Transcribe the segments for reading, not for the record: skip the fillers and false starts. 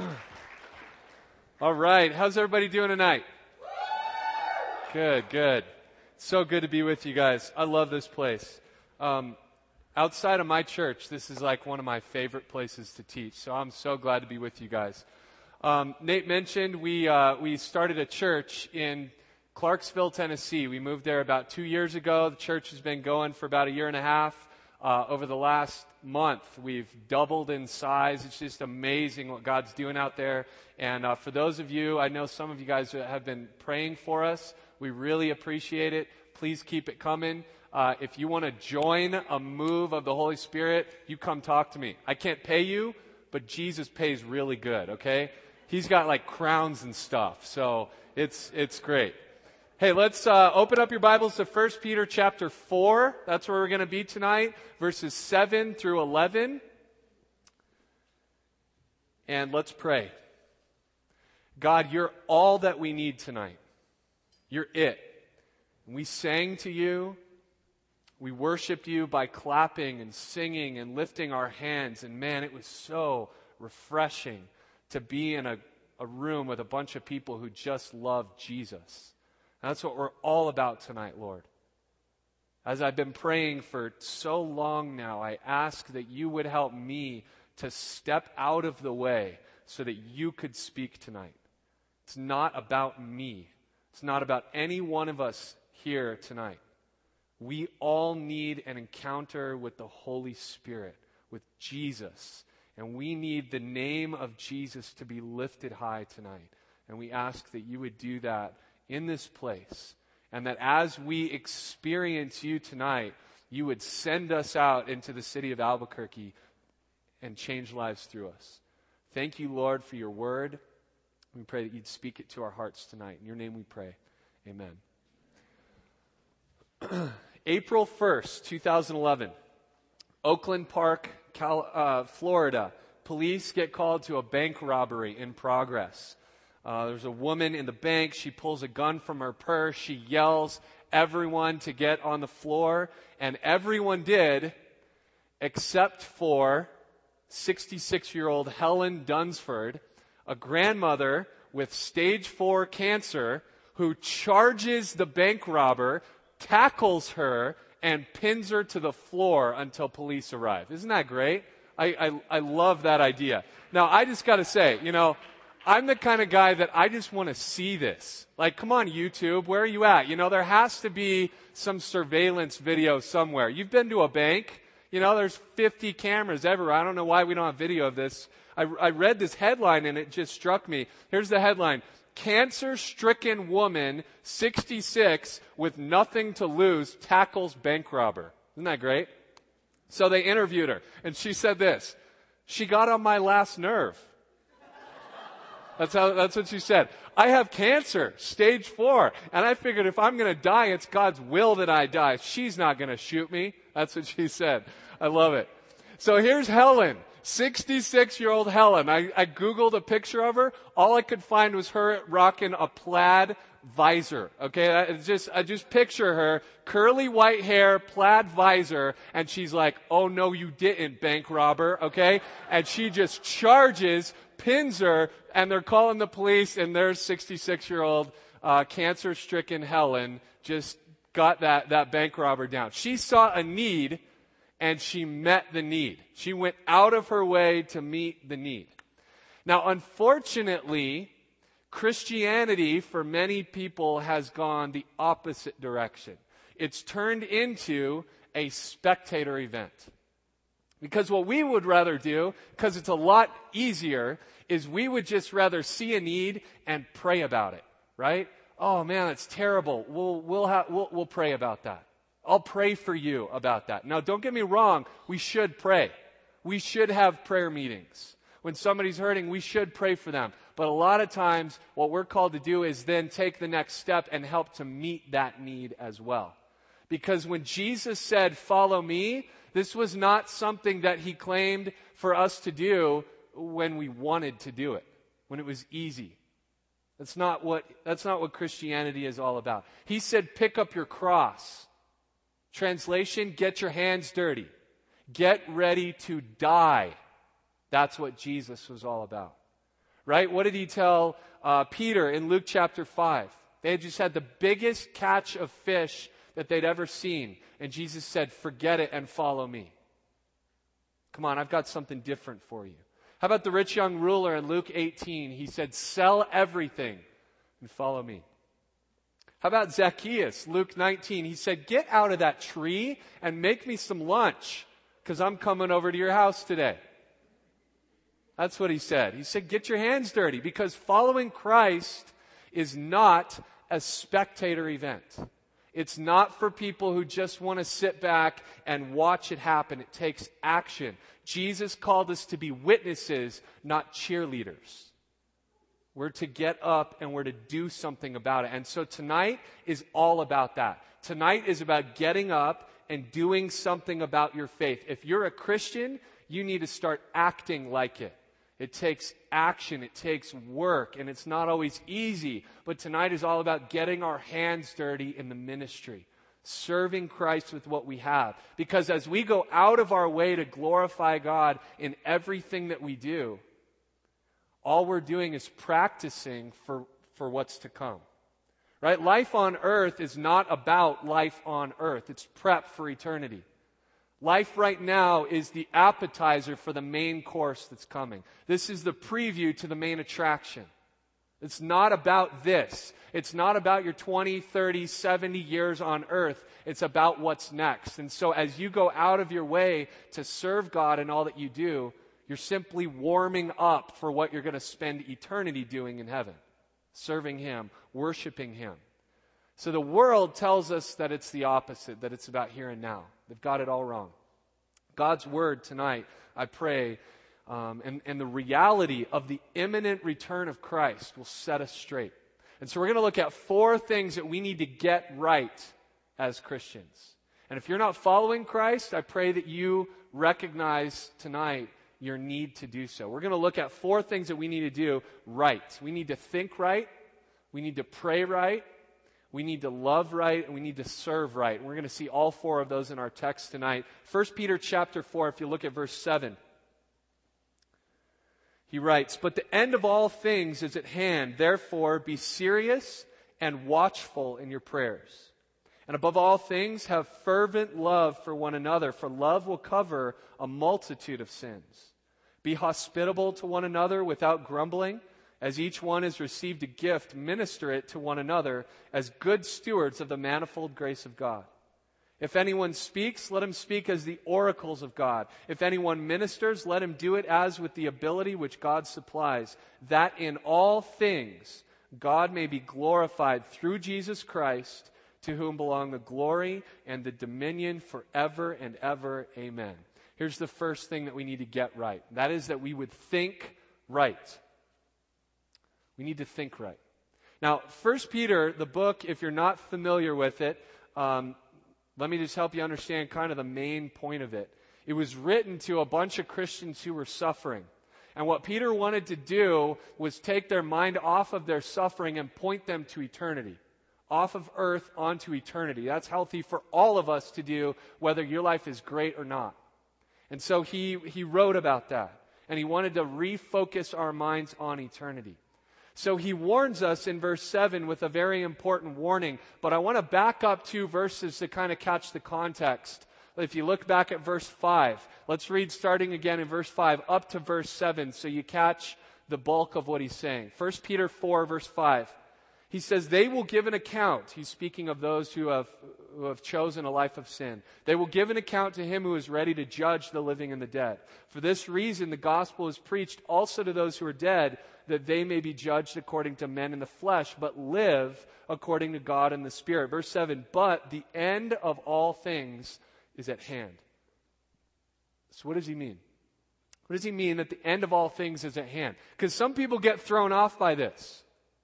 All right. How's everybody doing tonight? Good, good. So good to be with you guys. I love this place. Outside of my church, this is like one of my favorite places to teach. So I'm so glad to be with you guys. Nate mentioned we started a church in Clarksville, Tennessee. We moved there about 2 years ago. The church has been going for about a year and a half. Over the last month, we've doubled in size. It's just amazing what God's doing out there. And for those of you, I know some of you guys have been praying for us. We really appreciate it. Please keep it coming. If you want to join a move of the Holy Spirit, you come talk to me. I can't pay you, but Jesus pays really good, okay? He's got like crowns and stuff, so it's great. Hey, let's open up your Bibles to 1 Peter chapter 4. That's where we're going to be tonight, verses 7 through 11. And let's pray. God, you're all that we need tonight. You're it. We sang to you. We worshiped you by clapping and singing and lifting our hands. And man, it was so refreshing to be in a room with a bunch of people who just love Jesus. That's what we're all about tonight, Lord. As I've been praying for so long now, I ask that you would help me to step out of the way so that you could speak tonight. It's not about me. It's not about any one of us here tonight. We all need an encounter with the Holy Spirit, with Jesus. And we need the name of Jesus to be lifted high tonight. And we ask that you would do that in this place, and that as we experience you tonight, you would send us out into the city of Albuquerque and change lives through us. Thank you, Lord, for your word. We pray that you'd speak it to our hearts tonight. In your name we pray. Amen. April 1st, 2011, Oakland Park, Florida. Police get called to a bank robbery in progress. There's a woman in the bank. She pulls a gun from her purse. She yells everyone to get on the floor. And everyone did, except for 66-year-old Helen Dunsford, a grandmother with stage 4 cancer, who charges the bank robber, tackles her, and pins her to the floor until police arrive. Isn't that great? I love that idea. Now, I just got to say, I'm the kind of guy that I just want to see this. Like, come on, YouTube, where are you at? There has to be some surveillance video somewhere. You've been to a bank. There's 50 cameras everywhere. I don't know why we don't have video of this. I read this headline and it just struck me. Here's the headline. Cancer-stricken woman, 66, with nothing to lose, tackles bank robber. Isn't that great? So they interviewed her, and she said this. She got on my last nerve. That's what she said. I have cancer, stage 4. And I figured if I'm going to die, it's God's will that I die. She's not going to shoot me. That's what she said. I love it. So here's Helen, 66-year-old Helen. I Googled a picture of her. All I could find was her rocking a plaid visor. Okay. I just picture her, curly white hair, plaid visor. And she's like, oh no, you didn't, bank robber. Okay. And she just charges, pins her, and they're calling the police, and there's 66-year-old cancer-stricken Helen just got that bank robber down. She saw a need, and she met the need. She went out of her way to meet the need. Now, unfortunately, Christianity, for many people, has gone the opposite direction. It's turned into a spectator event. Because what we would rather do, because it's a lot easier, is we would just rather see a need and pray about it, right? Oh man, it's terrible. We'll pray about that. I'll pray for you about that. Now, don't get me wrong. We should pray. We should have prayer meetings. When somebody's hurting, we should pray for them. But a lot of times, what we're called to do is then take the next step and help to meet that need as well. Because when Jesus said, follow me, this was not something that he claimed for us to do when we wanted to do it, when it was easy. That's not what Christianity is all about. He said, pick up your cross. Translation, get your hands dirty. Get ready to die. That's what Jesus was all about. right? What did he tell Peter in Luke chapter 5? They had just had the biggest catch of fish that they'd ever seen. And Jesus said, forget it and follow me. Come on, I've got something different for you. How about the rich young ruler in Luke 18? He said, sell everything and follow me. How about Zacchaeus, Luke 19? He said, get out of that tree and make me some lunch because I'm coming over to your house today. That's what he said. He said, get your hands dirty because following Christ is not a spectator event. It's not for people who just want to sit back and watch it happen. It takes action. Jesus called us to be witnesses, not cheerleaders. We're to get up and we're to do something about it. And so tonight is all about that. Tonight is about getting up and doing something about your faith. If you're a Christian, you need to start acting like it. It takes action, it takes work, and it's not always easy. But tonight is all about getting our hands dirty in the ministry, serving Christ with what we have. Because as we go out of our way to glorify God in everything that we do, all we're doing is practicing for what's to come. Right? Life on earth is not about life on earth. It's prep for eternity. Life right now is the appetizer for the main course that's coming. This is the preview to the main attraction. It's not about this. It's not about your 20, 30, 70 years on earth. It's about what's next. And so as you go out of your way to serve God in all that you do, you're simply warming up for what you're going to spend eternity doing in heaven. Serving Him, worshiping Him. So the world tells us that it's the opposite, that it's about here and now. They've got it all wrong. God's Word tonight, I pray, and the reality of the imminent return of Christ will set us straight. And so we're going to look at 4 things that we need to get right as Christians. And if you're not following Christ, I pray that you recognize tonight your need to do so. We're going to look at 4 things that we need to do right. We need to think right. We need to pray right. We need to love right, and we need to serve right. And we're going to see all 4 of those in our text tonight. 1 Peter chapter 4, if you look at verse 7. He writes, but the end of all things is at hand. Therefore, be serious and watchful in your prayers. And above all things, have fervent love for one another, for love will cover a multitude of sins. Be hospitable to one another without grumbling. As each one has received a gift, minister it to one another as good stewards of the manifold grace of God. If anyone speaks, let him speak as the oracles of God. If anyone ministers, let him do it as with the ability which God supplies, that in all things God may be glorified through Jesus Christ, to whom belong the glory and the dominion forever and ever. Amen. Here's the first thing that we need to get right. That is that we would think right. We need to think right. Now, 1 Peter, the book, if you're not familiar with it, let me just help you understand kind of the main point of it. It was written to a bunch of Christians who were suffering. And what Peter wanted to do was take their mind off of their suffering and point them to eternity. Off of earth onto eternity. That's healthy for all of us to do, whether your life is great or not. And so he wrote about that. And he wanted to refocus our minds on eternity. So he warns us in verse 7 with a very important warning. But I want to back up 2 verses to kind of catch the context. If you look back at verse 5, let's read starting again in verse 5 up to verse 7 so you catch the bulk of what he's saying. 1 Peter 4 verse 5. He says, they will give an account. He's speaking of those who have chosen a life of sin. They will give an account to him who is ready to judge the living and the dead. For this reason, the gospel is preached also to those who are dead, that they may be judged according to men in the flesh, but live according to God in the Spirit. Verse 7, but the end of all things is at hand. So what does he mean? What does he mean that the end of all things is at hand? Because some people get thrown off by this.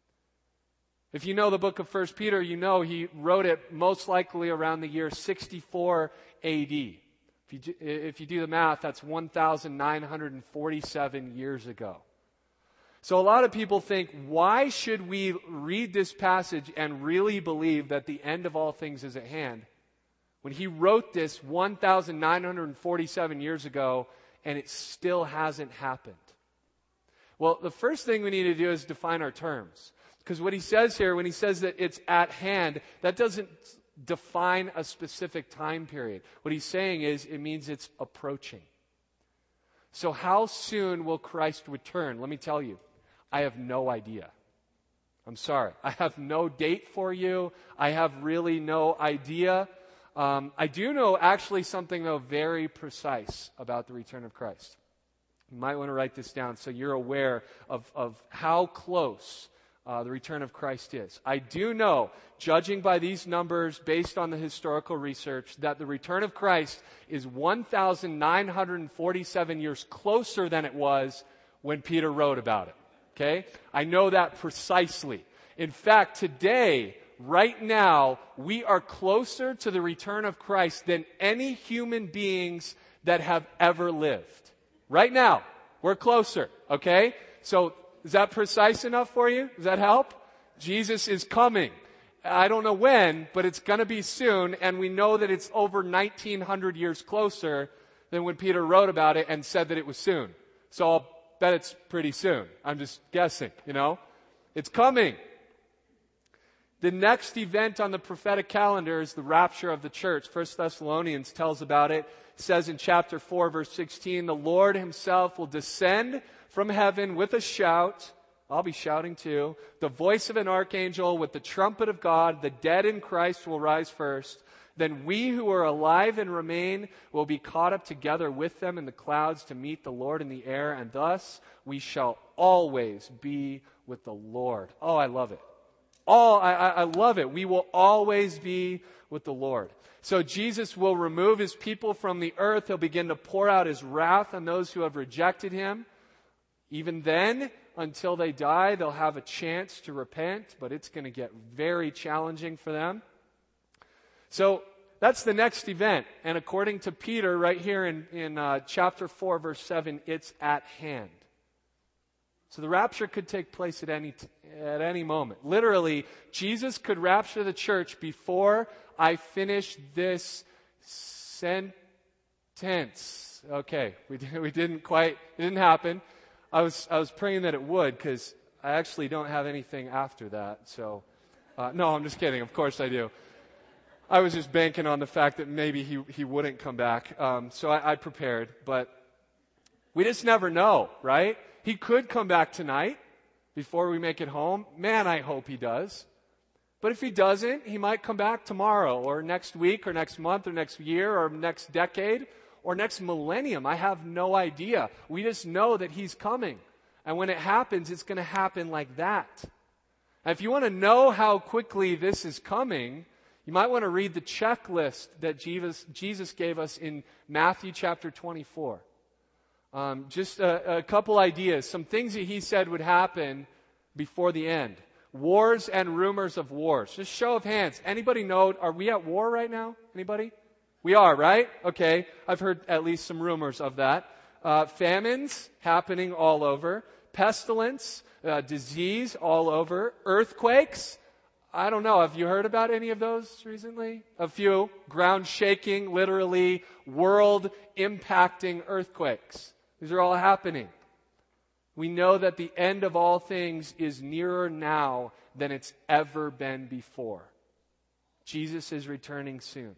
If you know the book of 1 Peter, you know he wrote it most likely around the year 64 AD. If you do the math, that's 1,947 years ago. So a lot of people think, why should we read this passage and really believe that the end of all things is at hand? When he wrote this 1,947 years ago, and it still hasn't happened. Well, the first thing we need to do is define our terms. Because what he says here, when he says that it's at hand, that doesn't define a specific time period. What he's saying is it means it's approaching. So how soon will Christ return? Let me tell you, I have no idea. I'm sorry. I have no date for you. I have really no idea. I do know actually something, though, very precise about the return of Christ. You might want to write this down so you're aware of how close the return of Christ is. I do know, judging by these numbers based on the historical research, that the return of Christ is 1,947 years closer than it was when Peter wrote about it. Okay? I know that precisely. In fact, today, right now, we are closer to the return of Christ than any human beings that have ever lived. Right now, we're closer. Okay? So, is that precise enough for you? Does that help? Jesus is coming. I don't know when, but it's going to be soon, and we know that it's over 1,900 years closer than when Peter wrote about it and said that it was soon. So I'll bet it's pretty soon. I'm just guessing, It's coming. The next event on the prophetic calendar is the rapture of the church. 1 Thessalonians tells about it. It says in chapter 4, verse 16, the Lord himself will descend from heaven with a shout. I'll be shouting too. The voice of an archangel with the trumpet of God. The dead in Christ will rise first. Then we who are alive and remain will be caught up together with them in the clouds to meet the Lord in the air. And thus we shall always be with the Lord. Oh, I love it. I love it. We will always be with the Lord. So Jesus will remove his people from the earth. He'll begin to pour out his wrath on those who have rejected him. Even then, until they die, they'll have a chance to repent, but it's going to get very challenging for them. So that's the next event. And according to Peter, right here in chapter 4, verse 7, it's at hand. So the rapture could take place at any moment. Literally, Jesus could rapture the church before I finish this sentence. Okay, it didn't happen. I was praying that it would, because I actually don't have anything after that. So, no, I'm just kidding. Of course I do. I was just banking on the fact that maybe he wouldn't come back. So I prepared, but we just never know, right? He could come back tonight before we make it home. Man, I hope he does. But if he doesn't, he might come back tomorrow or next week or next month or next year or next decade or next millennium. I have no idea. We just know that he's coming. And when it happens, it's going to happen like that. And if you want to know how quickly this is coming, you might want to read the checklist that Jesus gave us in Matthew chapter 24. Just a couple ideas, some things that he said would happen before the end. Wars and rumors of wars. Just show of hands. Anybody know, are we at war right now? Anybody? We are, right? Okay. I've heard at least some rumors of that. Famines happening all over. Pestilence, disease all over. Earthquakes. I don't know. Have you heard about any of those recently? A few. Ground shaking, literally world impacting earthquakes. These are all happening. We know that the end of all things is nearer now than it's ever been before. Jesus is returning soon.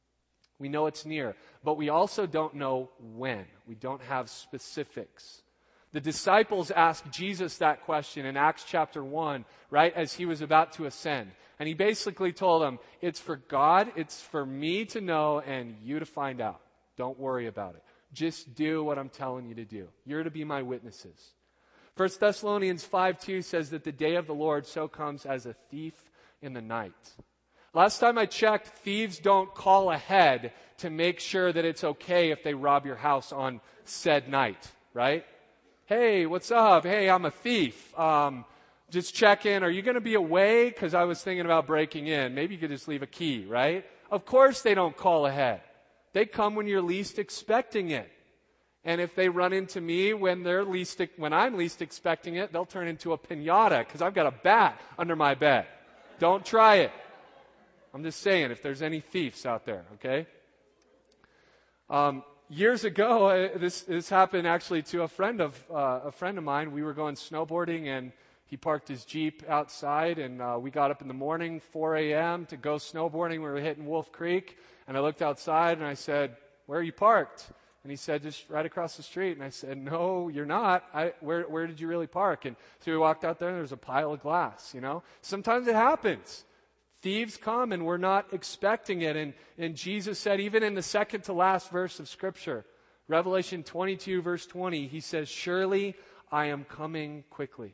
We know it's near, but we also don't know when. We don't have specifics. The disciples asked Jesus that question in Acts chapter 1, right, as he was about to ascend. And he basically told them, it's for God, it's for me to know, and you to find out. Don't worry about it. Just do what I'm telling you to do. You're to be my witnesses. 1 Thessalonians 5:2 says that the day of the Lord so comes as a thief in the night. Last time I checked, thieves don't call ahead to make sure that it's okay if they rob your house on said night, right? Hey, what's up? Hey, I'm a thief. Just check in. Are you going to be away? Because I was thinking about breaking in. Maybe you could just leave a key, right? Of course they don't call ahead. They come when you're least expecting it. And if they run into me when I'm least expecting it, they'll turn into a piñata because I've got a bat under my bed. Don't try it. I'm just saying, if there's any thieves out there, okay? Years ago, this happened actually to a friend of mine. We were going snowboarding, and he parked his Jeep outside, and we got up in the morning, 4 a.m., to go snowboarding. We were hitting Wolf Creek, and I looked outside, and I said, "Where are you parked?" And he said, "Just right across the street." And I said, "No, you're not. Where did you really park?" And so we walked out there, and there was a pile of glass, Sometimes it happens. Thieves come, and we're not expecting it. And Jesus said, even in the second to last verse of Scripture, Revelation 22, verse 20, he says, "Surely I am coming quickly."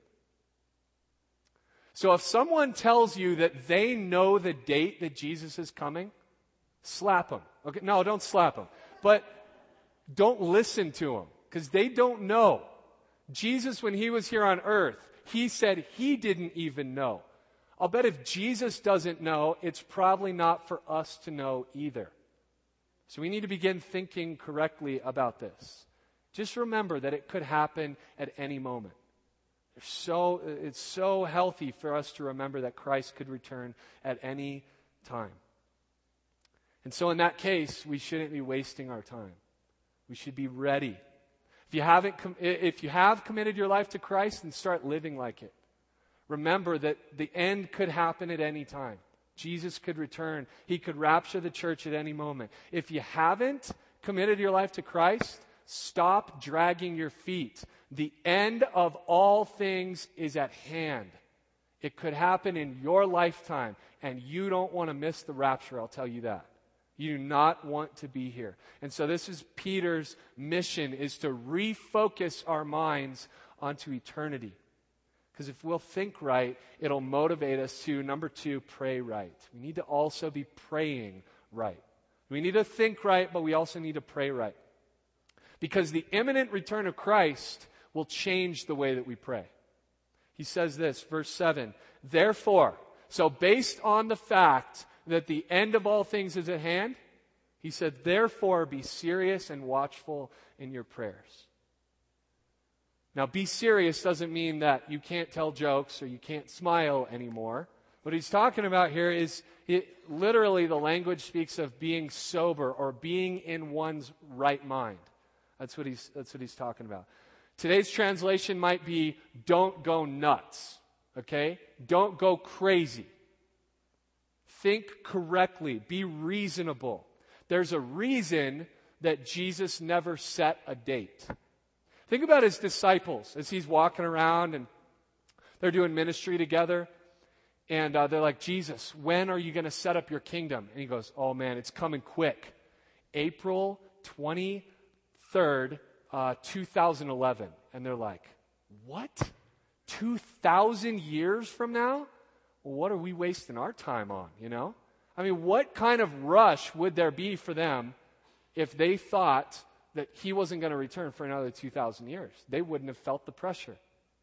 So if someone tells you that they know the date that Jesus is coming, slap them. Okay? No, don't slap them. But don't listen to them, because they don't know. Jesus, when he was here on earth, he said he didn't even know. I'll bet if Jesus doesn't know, it's probably not for us to know either. So we need to begin thinking correctly about this. Just remember that it could happen at any moment. It's so healthy for us to remember that Christ could return at any time. And so in that case, we shouldn't be wasting our time. We should be ready. If you have committed your life to Christ, then start living like it. Remember that the end could happen at any time. Jesus could return. He could rapture the church at any moment. If you haven't committed your life to Christ, stop dragging your feet. The end of all things is at hand. It could happen in your lifetime, and you don't want to miss the rapture, I'll tell you that. You do not want to be here. And so this is Peter's mission, is to refocus our minds onto eternity. Because if we'll think right, it'll motivate us to, number 2, pray right. We need to also be praying right. We need to think right, but we also need to pray right. Because the imminent return of Christ will change the way that we pray. He says this, verse 7, "Therefore," so based on the fact that the end of all things is at hand, he said, "Therefore be serious and watchful in your prayers." Now, be serious doesn't mean that you can't tell jokes or you can't smile anymore. What he's talking about here is, literally the language speaks of being sober or being in one's right mind. That's what he's talking about. Today's translation might be, don't go nuts, okay? Don't go crazy. Think correctly. Be reasonable. There's a reason that Jesus never set a date. Think about his disciples as he's walking around and they're doing ministry together. And they're like, "Jesus, when are you going to set up your kingdom?" And he goes, "Oh man, it's coming quick. April 23rd, 2011. And they're like, "What? 2,000 years from now? Well, what are we wasting our time on, I mean, what kind of rush would there be for them if they thought that he wasn't going to return for another 2,000 years? They wouldn't have felt the pressure.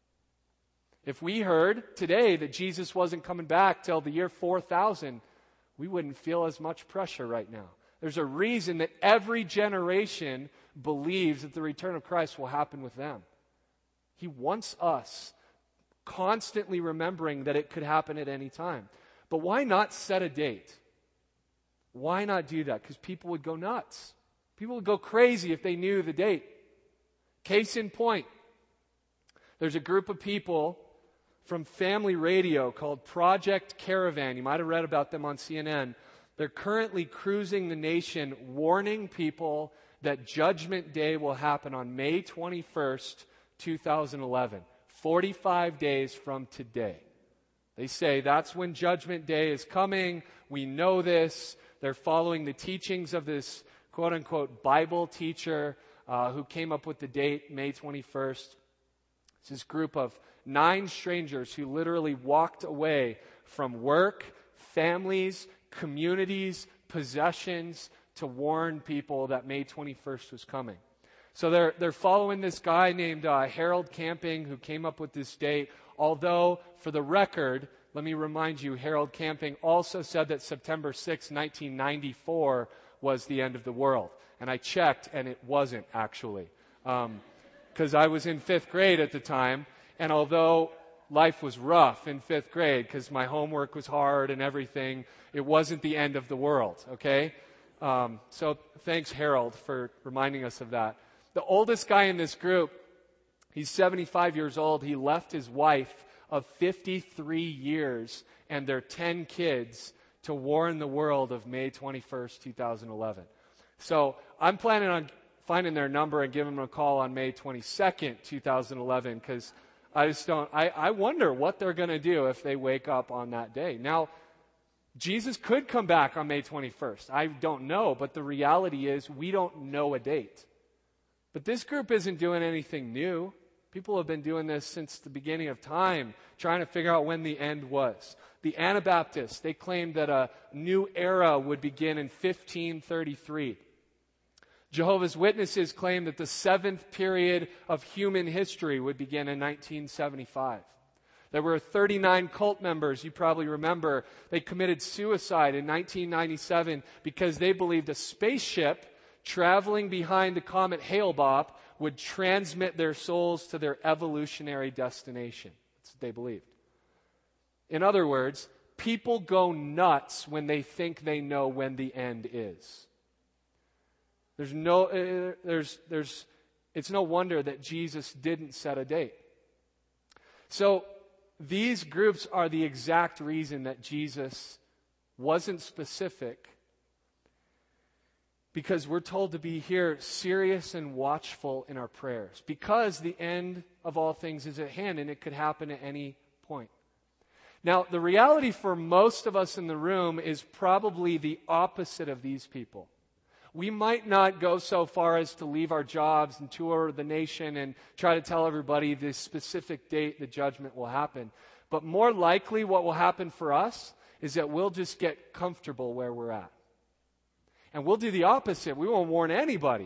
If we heard today that Jesus wasn't coming back till the year 4000, we wouldn't feel as much pressure right now. There's a reason that every generation believes that the return of Christ will happen with them. He wants us constantly remembering that it could happen at any time. But why not set a date? Why not do that? Because people would go nuts. People would go crazy if they knew the date. Case in point, there's a group of people from Family Radio called Project Caravan. You might have read about them on CNN. They're currently cruising the nation, warning people that Judgment Day will happen on May 21st, 2011, 45 days from today. They say that's when Judgment Day is coming. We know this. They're following the teachings of this quote-unquote Bible teacher who came up with the date, May 21st. It's this group of 9 strangers who literally walked away from work, families, communities, possessions to warn people that May 21st was coming. So they're following this guy named Harold Camping who came up with this date. Although, for the record, let me remind you, Harold Camping also said that September 6, 1994 was the end of the world. And I checked, and it wasn't actually. Because I was in 5th grade at the time, and although life was rough in 5th grade because my homework was hard and everything, it wasn't the end of the world, okay? So thanks, Harold, for reminding us of that. The oldest guy in this group, he's 75 years old. He left his wife of 53 years and their 10 kids to warn the world of May 21st, 2011. So I'm planning on finding their number and giving them a call on May 22nd, 2011, because I wonder what they're going to do if they wake up on that day. Now, Jesus could come back on May 21st. I don't know, but the reality is we don't know a date. But this group isn't doing anything new. People have been doing this since the beginning of time, trying to figure out when the end was. The Anabaptists, they claimed that a new era would begin in 1533. Jehovah's Witnesses claim that the seventh period of human history would begin in 1975. There were 39 cult members, you probably remember. They committed suicide in 1997 because they believed a spaceship traveling behind the comet Hale-Bopp would transmit their souls to their evolutionary destination. That's what they believed. In other words, people go nuts when they think they know when the end is. It's no wonder that Jesus didn't set a date. So these groups are the exact reason that Jesus wasn't specific, because we're told to be here serious and watchful in our prayers, because the end of all things is at hand and it could happen at any point. Now, the reality for most of us in the room is probably the opposite of these people. We might not go so far as to leave our jobs and tour the nation and try to tell everybody the specific date the judgment will happen. But more likely what will happen for us is that we'll just get comfortable where we're at. And we'll do the opposite. We won't warn anybody.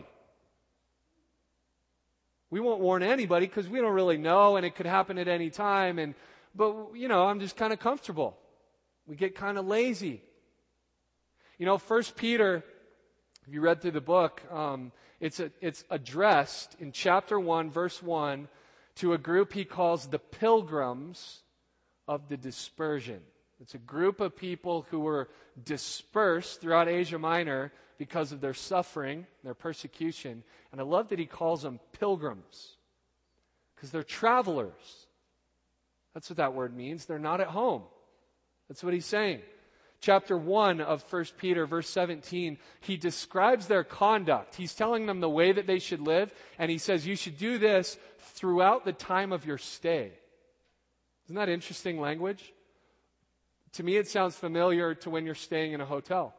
We won't warn anybody because we don't really know, and it could happen at any time. But I'm just kind of comfortable. We get kind of lazy. 1 Peter, if you read through the book, it's addressed in chapter 1, verse 1, to a group he calls the pilgrims of the dispersion. It's a group of people who were dispersed throughout Asia Minor because of their suffering, their persecution. And I love that he calls them pilgrims, because they're travelers. That's what that word means. They're not at home. That's what he's saying. Chapter 1 of 1 Peter, verse 17, he describes their conduct. He's telling them the way that they should live, and he says, you should do this throughout the time of your stay. Isn't that interesting language? To me, it sounds familiar to when you're staying in a hotel.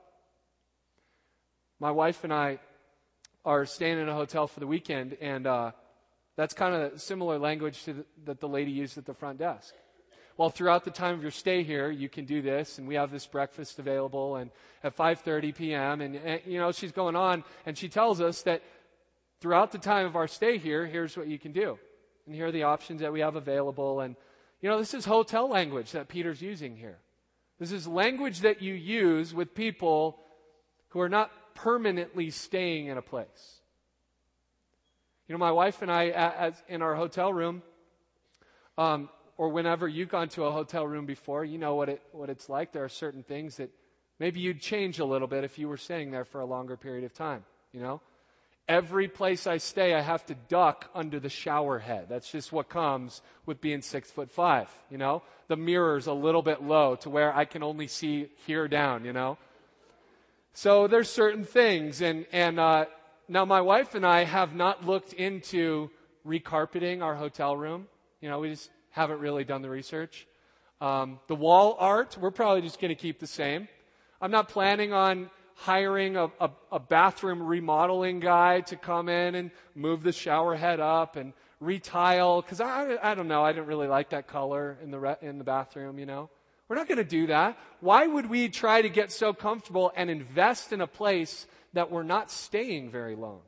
My wife and I are staying in a hotel for the weekend, and that's kind of similar language that the lady used at the front desk. Well, throughout the time of your stay here, you can do this, and we have this breakfast available, and at 5:30 p.m., and she's going on, and she tells us that throughout the time of our stay here, here's what you can do. And here are the options that we have available, and this is hotel language that Peter's using here. This is language that you use with people who are not permanently staying in a place. My wife and I, in our hotel room, or whenever you've gone to a hotel room before, you know what it's like. There are certain things that maybe you'd change a little bit if you were staying there for a longer period of time, Every place I stay, I have to duck under the shower head. That's just what comes with being 6'5", The mirror's a little bit low to where I can only see here down, So there's certain things. And now my wife and I have not looked into recarpeting our hotel room. We just haven't really done the research. The wall art, we're probably just going to keep the same. I'm not planning on hiring a bathroom remodeling guy to come in and move the shower head up and retile, because I don't know, I didn't really like that color in the bathroom, We're not going to do that. Why would we try to get so comfortable and invest in a place that we're not staying very long?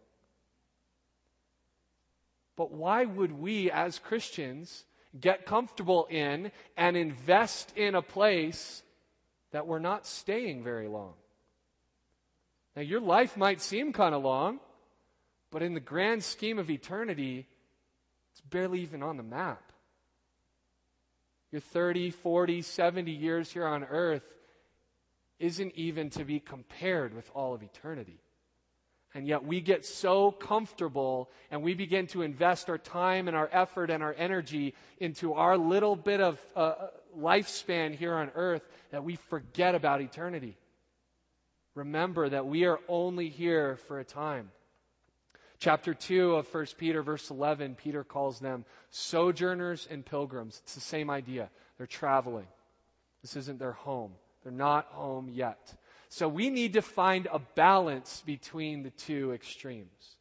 But why would we as Christians get comfortable in and invest in a place that we're not staying very long? Now, your life might seem kind of long, but in the grand scheme of eternity, it's barely even on the map. Your 30, 40, 70 years here on earth, isn't even to be compared with all of eternity. And yet we get so comfortable and we begin to invest our time and our effort and our energy into our little bit of lifespan here on earth that we forget about eternity. Remember that we are only here for a time. Chapter 2 of 1 Peter, verse 11, Peter calls them sojourners and pilgrims. It's the same idea. They're traveling. This isn't their home. They're not home yet. So we need to find a balance between the two extremes.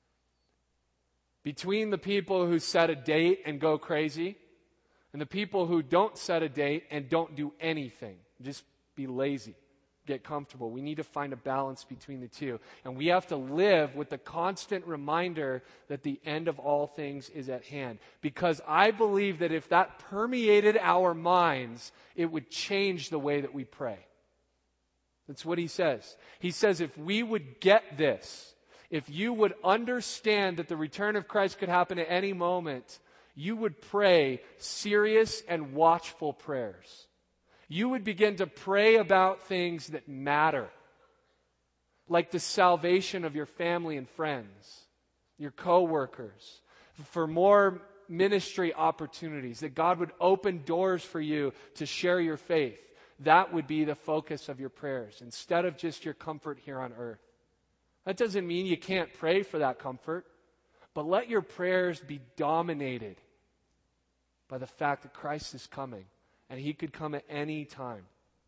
Between the people who set a date and go crazy, and the people who don't set a date and don't do anything. Just be lazy. Get comfortable. We need to find a balance between the two. And we have to live with the constant reminder that the end of all things is at hand. Because I believe that if that permeated our minds, it would change the way that we pray. That's what he says. He says if we would get this, if you would understand that the return of Christ could happen at any moment, you would pray serious and watchful prayers. You would begin to pray about things that matter, like the salvation of your family and friends, your co-workers, for more ministry opportunities, that God would open doors for you to share your faith. That would be the focus of your prayers, instead of just your comfort here on earth. That doesn't mean you can't pray for that comfort, but let your prayers be dominated by the fact that Christ is coming. And he could come at any time.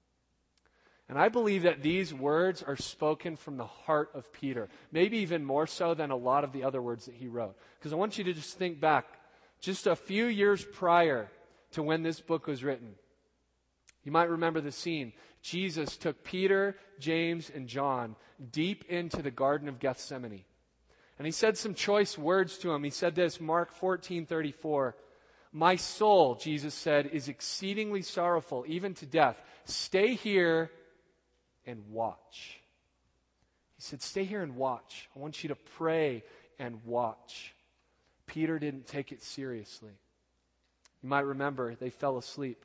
And I believe that these words are spoken from the heart of Peter. Maybe even more so than a lot of the other words that he wrote. Because I want you to just think back just a few years prior to when this book was written. You might remember the scene. Jesus took Peter, James, and John deep into the Garden of Gethsemane. And he said some choice words to him. He said this, Mark 14:34. My soul, Jesus said, is exceedingly sorrowful, even to death. Stay here and watch. He said, stay here and watch. I want you to pray and watch. Peter didn't take it seriously. You might remember they fell asleep.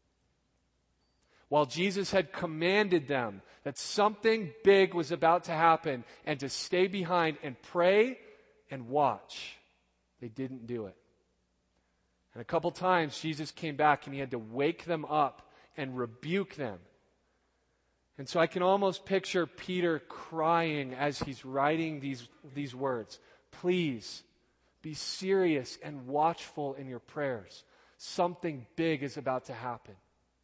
While Jesus had commanded them that something big was about to happen and to stay behind and pray and watch, they didn't do it. And a couple times, Jesus came back and he had to wake them up and rebuke them. And so I can almost picture Peter crying as he's writing these words. Please be serious and watchful in your prayers. Something big is about to happen.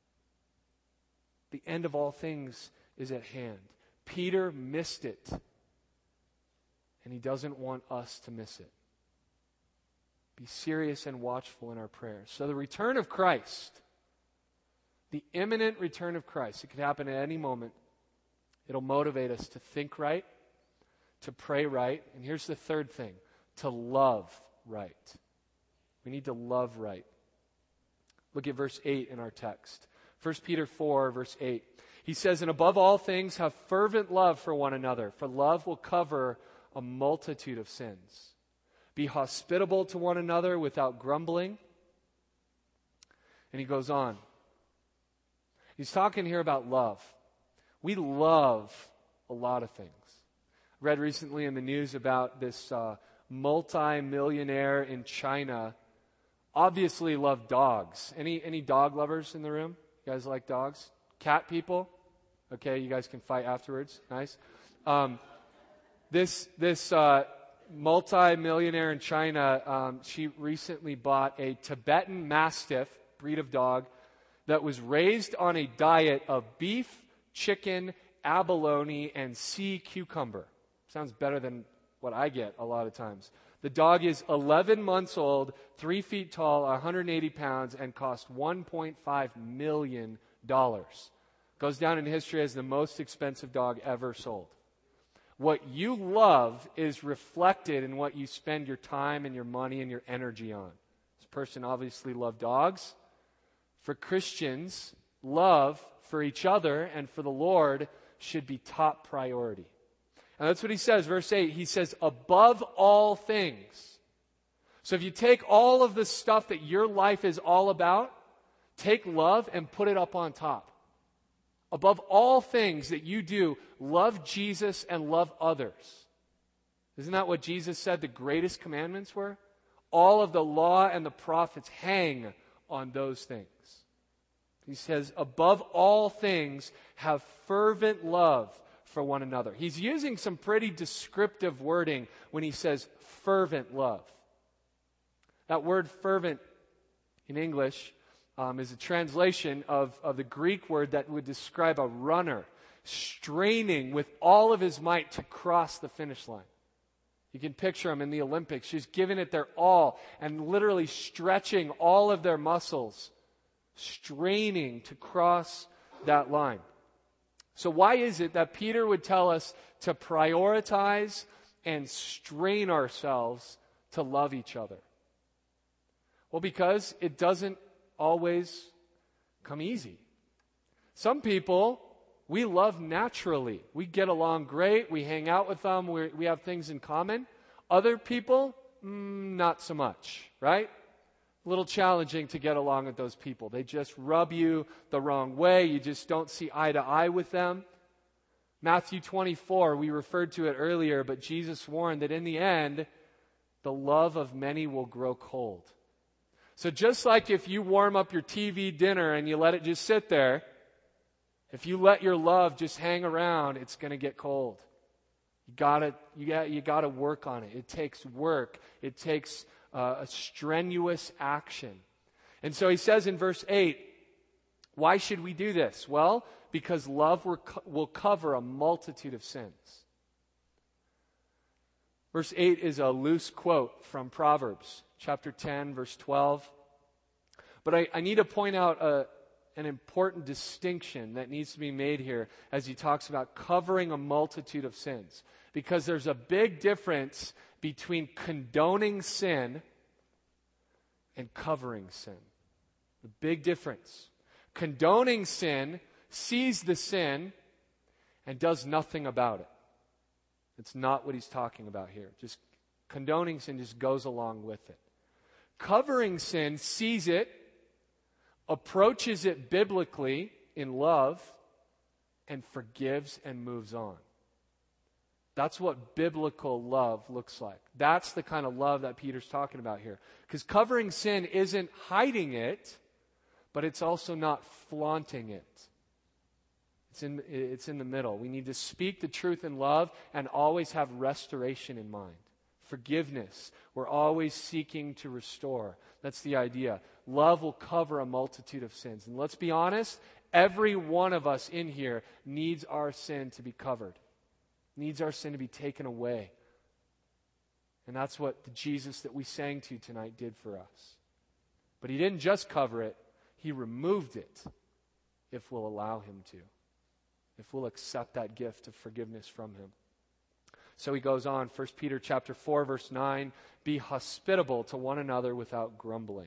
The end of all things is at hand. Peter missed it. And he doesn't want us to miss it. Be serious and watchful in our prayers. So the return of Christ, the imminent return of Christ, it could happen at any moment. It'll motivate us to think right, to pray right, and here's the third thing, to love right. We need to love right. Look at verse 8 in our text. 1 Peter 4, verse 8. He says, and above all things, have fervent love for one another, for love will cover a multitude of sins. Be hospitable to one another without grumbling. And he goes on. He's talking here about love. We love a lot of things. I read recently in the news about this multi-millionaire in China. Obviously loved dogs. Any dog lovers in the room? You guys like dogs? Cat people? Okay, you guys can fight afterwards. Nice. This multi-millionaire in China, she recently bought a Tibetan Mastiff breed of dog that was raised on a diet of beef, chicken, abalone, and sea cucumber. Sounds better than what I get a lot of times. The dog is 11 months old, 3 feet tall, 180 pounds, and cost $1.5 million. Goes down in history as the most expensive dog ever sold. What you love is reflected in what you spend your time and your money and your energy on. This person obviously loved dogs. For Christians, love for each other and for the Lord should be top priority. And that's what he says, verse 8. He says, above all things. So if you take all of the stuff that your life is all about, take love and put it up on top. above all things that you do, love Jesus and love others. Isn't that what Jesus said the greatest commandments were? All of the law and the prophets hang on those things. He says, above all things, have fervent love for one another. He's using some pretty descriptive wording when he says fervent love. That word fervent in English is a translation of the Greek word that would describe a runner straining with all of his might to cross the finish line. You can picture him in the Olympics, just giving it their all and literally stretching all of their muscles, straining to cross that line. So why is it that Peter would tell us to prioritize and strain ourselves to love each other? Well, because it doesn't always come easy. Some people we love naturally. We get along great. We hang out with them. We have things in common. Other people, not so much, right? A little challenging to get along with those people. They just rub you the wrong way. You just don't see eye to eye with them. Matthew 24, we referred to it earlier, but Jesus warned that in the end, the love of many will grow cold. So just like if you warm up your TV dinner and you let it just sit there, if you let your love just hang around, it's going to get cold. You gotta work on it. It takes work. It takes a strenuous action. And so he says in verse 8, why should we do this? Well, because love will cover a multitude of sins. Verse 8 is a loose quote from Proverbs, chapter 10, verse 12. But I need to point out an important distinction that needs to be made here as he talks about covering a multitude of sins. Because there's a big difference between condoning sin and covering sin. A big difference. Condoning sin sees the sin and does nothing about it. It's not what he's talking about here. Just condoning sin just goes along with it. Covering sin sees it, approaches it biblically in love, and forgives and moves on. That's what biblical love looks like. That's the kind of love that Peter's talking about here. Because covering sin isn't hiding it, but it's also not flaunting it. It's in the middle. We need to speak the truth in love and always have restoration in mind. Forgiveness. We're always seeking to restore. That's the idea. Love will cover a multitude of sins. And let's be honest, every one of us in here needs our sin to be covered. Needs our sin to be taken away. And that's what the Jesus that we sang to tonight did for us. But he didn't just cover it, he removed it if we'll allow him to. If we'll accept that gift of forgiveness from him. So he goes on, 1 Peter chapter 4, verse 9, be hospitable to one another without grumbling.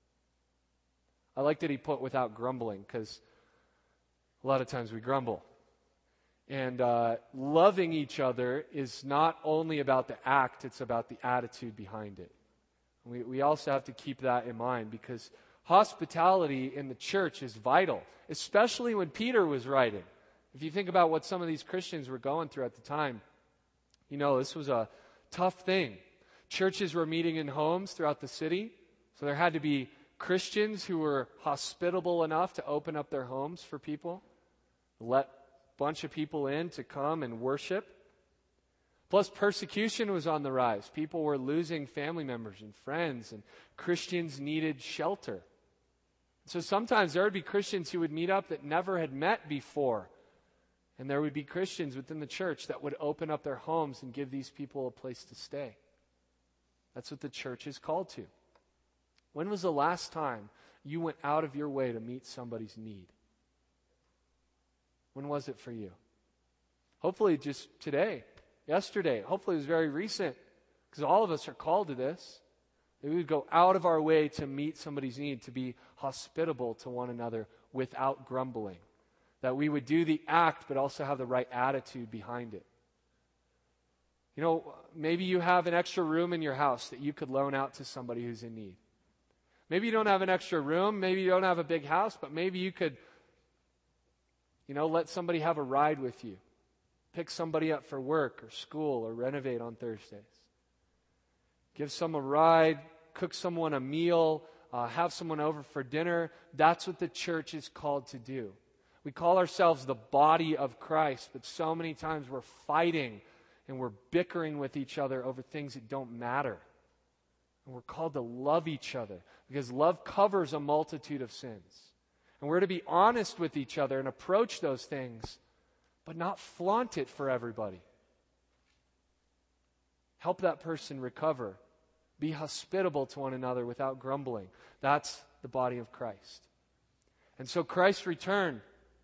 I like that he put without grumbling, because a lot of times we grumble. And loving each other is not only about the act, it's about the attitude behind it. We also have to keep that in mind, because hospitality in the church is vital, especially when Peter was writing. If you think about what some of these Christians were going through at the time, you know, this was a tough thing. Churches were meeting in homes throughout the city, so there had to be Christians who were hospitable enough to open up their homes for people, let a bunch of people in to come and worship. Plus, persecution was on the rise. People were losing family members and friends, and Christians needed shelter. So sometimes there would be Christians who would meet up that never had met before. And there would be Christians within the church that would open up their homes and give these people a place to stay. That's what the church is called to. When was the last time you went out of your way to meet somebody's need? When was it for you? Hopefully just today, yesterday. Hopefully it was very recent, because all of us are called to this. That we would go out of our way to meet somebody's need, to be hospitable to one another without grumbling. That we would do the act, but also have the right attitude behind it. You know, maybe you have an extra room in your house that you could loan out to somebody who's in need. Maybe you don't have an extra room, maybe you don't have a big house, but maybe you could Let somebody have a ride with you. Pick somebody up for work or school or renovate on Thursdays. Give someone a ride, cook someone a meal, have someone over for dinner. That's what the church is called to do. We call ourselves the body of Christ, but so many times we're fighting and we're bickering with each other over things that don't matter. And we're called to love each other because love covers a multitude of sins. And we're to be honest with each other and approach those things, but not flaunt it for everybody. Help that person recover. Be hospitable to one another without grumbling. That's the body of Christ. And so Christ's return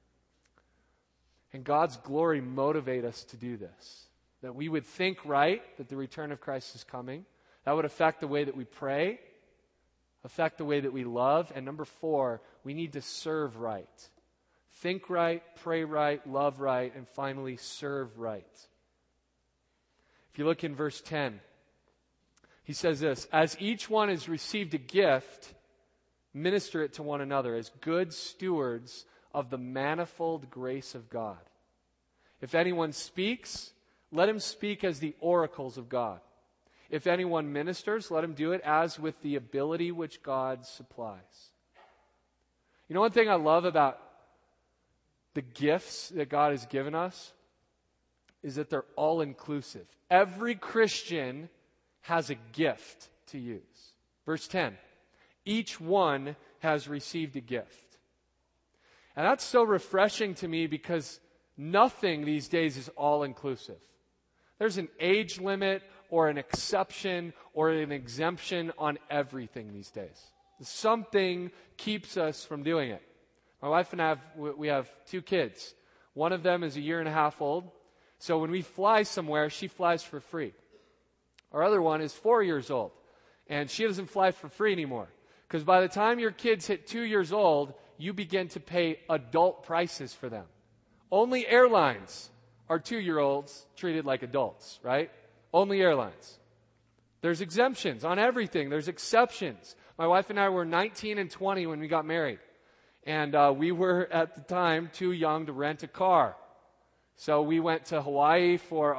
and God's glory motivate us to do this. That we would think right, that the return of Christ is coming. That would affect the way that we pray, affect the way that we love. And number 4, we need to serve right. Think right, pray right, love right, and finally serve right. If you look in verse 10, he says this, as each one has received a gift, minister it to one another as good stewards of the manifold grace of God. If anyone speaks, let him speak as the oracles of God. If anyone ministers, let him do it as with the ability which God supplies. One thing I love about the gifts that God has given us is that they're all inclusive. Every Christian has a gift to use. Verse 10, each one has received a gift. And that's so refreshing to me because nothing these days is all-inclusive. There's an age limit or an exception or an exemption on everything these days. Something keeps us from doing it. My wife and I we have 2 kids. One of them is 1.5 years old. So when we fly somewhere, she flies for free. Our other one is 4 years old. And she doesn't fly for free anymore. Because by the time your kids hit 2 years old, you begin to pay adult prices for them. Only airlines are 2-year-olds treated like adults, right? Only airlines. There's exemptions on everything. There's exceptions. My wife and I were 19 and 20 when we got married. And we were, at the time, too young to rent a car. So we went to Hawaii for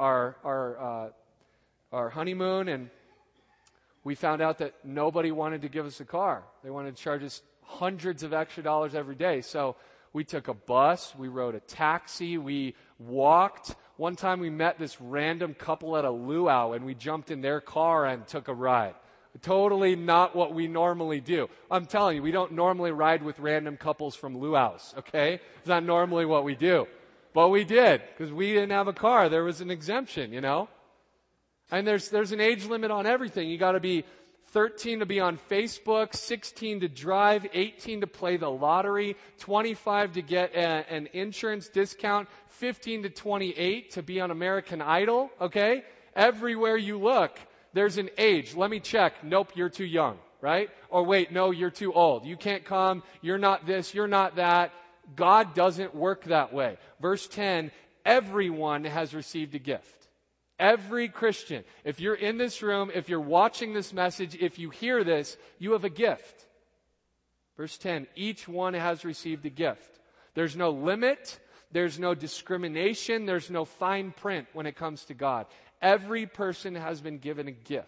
our honeymoon, and we found out that nobody wanted to give us a car. They wanted to charge us hundreds of extra dollars every day. So we took a bus, we rode a taxi, we walked. One time we met this random couple at a luau, and we jumped in their car and took a ride. Totally not what we normally do. I'm telling you, we don't normally ride with random couples from luau's, okay? It's not normally what we do. But we did, because we didn't have a car. There was an exemption, And there's an age limit on everything. You got to be 13 to be on Facebook, 16 to drive, 18 to play the lottery, 25 to get an insurance discount, 15 to 28 to be on American Idol, okay? Everywhere you look, there's an age. Let me check. Nope, you're too young, right? Or wait, no, you're too old. You can't come. You're not this. You're not that. God doesn't work that way. Verse 10, everyone has received a gift. Every Christian. If you're in this room, if you're watching this message, if you hear this, you have a gift. Verse 10, each one has received a gift. There's no limit. There's no discrimination. There's no fine print when it comes to God. Every person has been given a gift.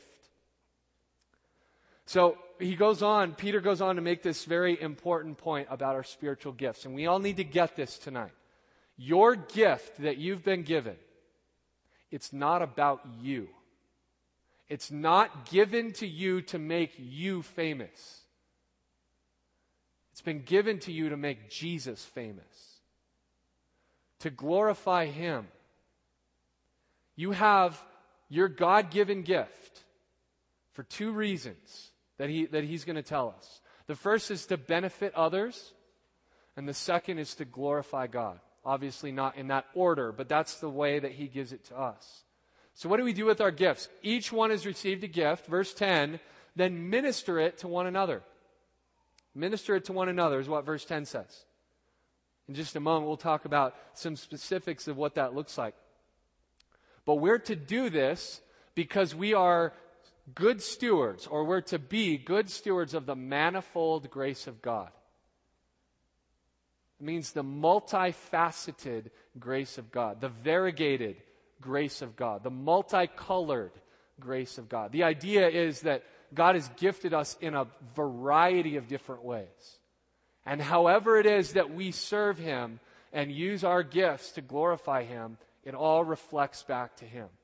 So Peter goes on to make this very important point about our spiritual gifts. And we all need to get this tonight. Your gift that you've been given, it's not about you. It's not given to you to make you famous. It's been given to you to make Jesus famous, to glorify Him. You have your God-given gift for 2 reasons that He's going to tell us. The first is to benefit others, and the second is to glorify God. Obviously not in that order, but that's the way that He gives it to us. So what do we do with our gifts? Each one has received a gift. Verse 10, then minister it to one another. Minister it to one another is what verse 10 says. In just a moment, we'll talk about some specifics of what that looks like. But we're to do this because we are good stewards, or we're to be good stewards of the manifold grace of God. It means the multifaceted grace of God, the variegated grace of God, the multicolored grace of God. The idea is that God has gifted us in a variety of different ways. And however it is that we serve Him and use our gifts to glorify Him, it all reflects back to Him.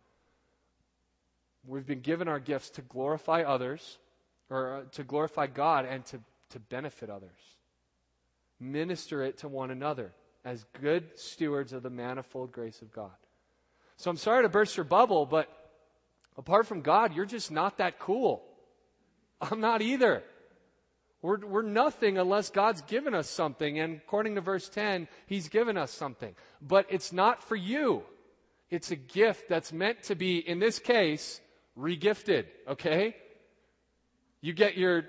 We've been given our gifts to glorify others, or to glorify God and to benefit others. Minister it to one another as good stewards of the manifold grace of God. So I'm sorry to burst your bubble, but apart from God, you're just not that cool. I'm not either. We're nothing unless God's given us something. And according to verse 10, He's given us something. But it's not for you. It's a gift that's meant to be, in this case, regifted, okay? You get your,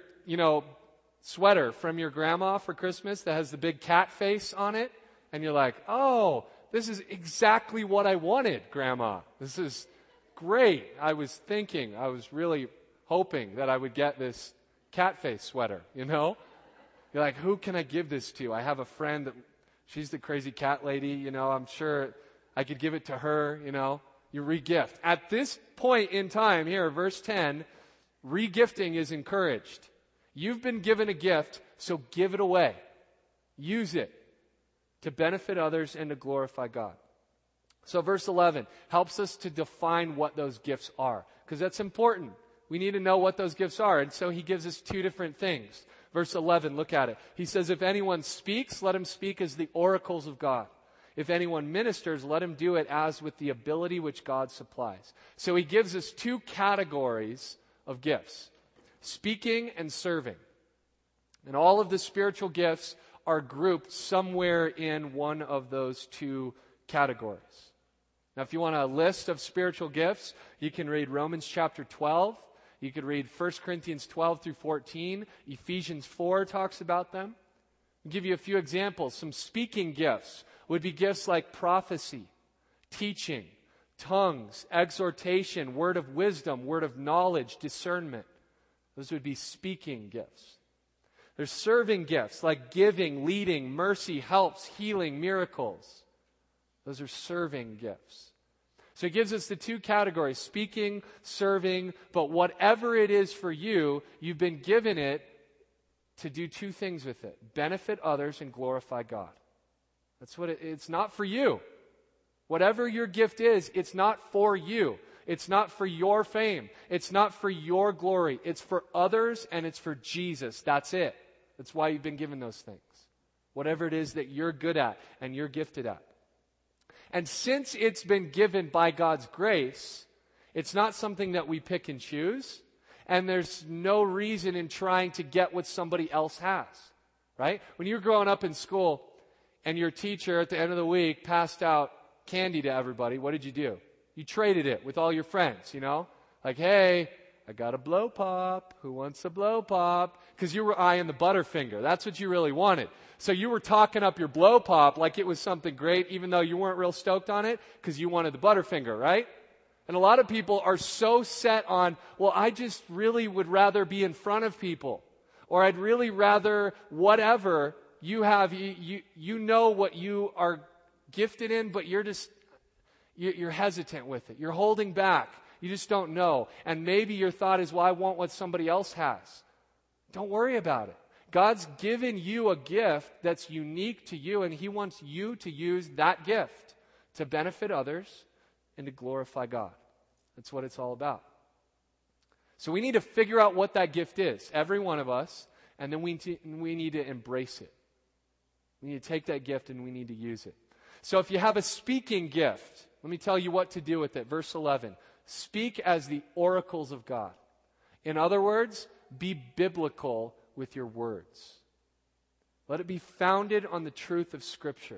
sweater from your grandma for Christmas that has the big cat face on it. And you're like, oh, this is exactly what I wanted, Grandma. This is great. I was really hoping that I would get this cat face sweater, You're like, who can I give this to? I have a friend that, she's the crazy cat lady, I'm sure I could give it to her, You regift. At this point in time here, verse 10, regifting is encouraged. You've been given a gift, so give it away. Use it to benefit others and to glorify God. So verse 11 helps us to define what those gifts are, because that's important. We need to know what those gifts are. And so he gives us two different things. Verse 11, look at it. He says, if anyone speaks, let him speak as the oracles of God. If anyone ministers, let him do it as with the ability which God supplies. So he gives us two categories of gifts, speaking and serving. And all of the spiritual gifts are grouped somewhere in one of those two categories. Now, if you want a list of spiritual gifts, you can read Romans chapter 12. You could read 1 Corinthians 12 through 14. Ephesians 4 talks about them. I'll give you a few examples. Some speaking gifts would be gifts like prophecy, teaching, tongues, exhortation, word of wisdom, word of knowledge, discernment. Those would be speaking gifts. There's serving gifts like giving, leading, mercy, helps, healing, miracles. Those are serving gifts. So it gives us the two categories, speaking, serving, but whatever it is for you, you've been given it to do two things with it. Benefit others and glorify God. That's what it's not for you. Whatever your gift is, it's not for you. It's not for your fame. It's not for your glory. It's for others and it's for Jesus. That's it. That's why you've been given those things. Whatever it is that you're good at and you're gifted at. And since it's been given by God's grace, it's not something that we pick and choose. And there's no reason in trying to get what somebody else has. Right? When you were growing up in school and your teacher at the end of the week passed out candy to everybody, what did you do? You traded it with all your friends, Like, hey, I got a blow pop. Who wants a blow pop? Because you were eyeing the Butterfinger. That's what you really wanted. So you were talking up your blow pop like it was something great, even though you weren't real stoked on it, because you wanted the Butterfinger, right? And a lot of people are so set on, well, I just really would rather be in front of people. Or I'd really rather whatever you have, you know what you are gifted in, but you're hesitant with it. You're holding back. You just don't know. And maybe your thought is, well, I want what somebody else has. Don't worry about it. God's given you a gift that's unique to you, and He wants you to use that gift to benefit others and to glorify God. That's what it's all about. So we need to figure out what that gift is, every one of us, and then we need to embrace it. We need to take that gift and we need to use it. So if you have a speaking gift, let me tell you what to do with it. Verse 11, speak as the oracles of God. In other words, be biblical with your words. Let it be founded on the truth of Scripture.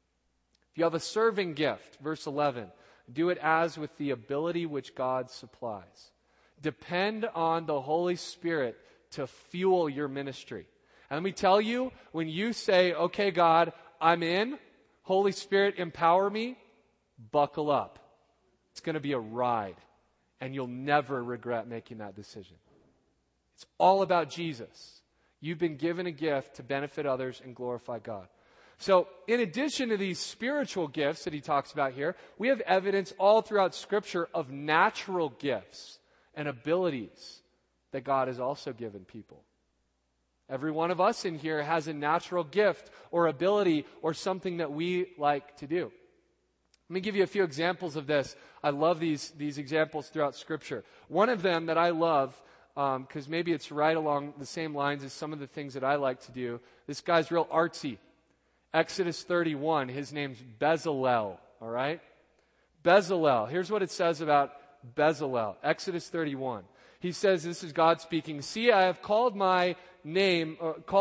If you have a serving gift, verse 11, do it as with the ability which God supplies. Depend on the Holy Spirit to fuel your ministry. And let me tell you, when you say, okay, God, I'm in, Holy Spirit, empower me, buckle up. It's going to be a ride, and you'll never regret making that decision. It's all about Jesus. You've been given a gift to benefit others and glorify God. So in addition to these spiritual gifts that he talks about here, we have evidence all throughout Scripture of natural gifts and abilities that God has also given people. Every one of us in here has a natural gift or ability or something that we like to do. Let me give you a few examples of this. I love these examples throughout Scripture. One of them that I love, because maybe it's right along the same lines as some of the things that I like to do. This guy's real artsy. Exodus 31, his name's Bezalel, all right? Bezalel. Here's what it says about Bezalel. Exodus 31. He says, this is God speaking, "See, I have called by name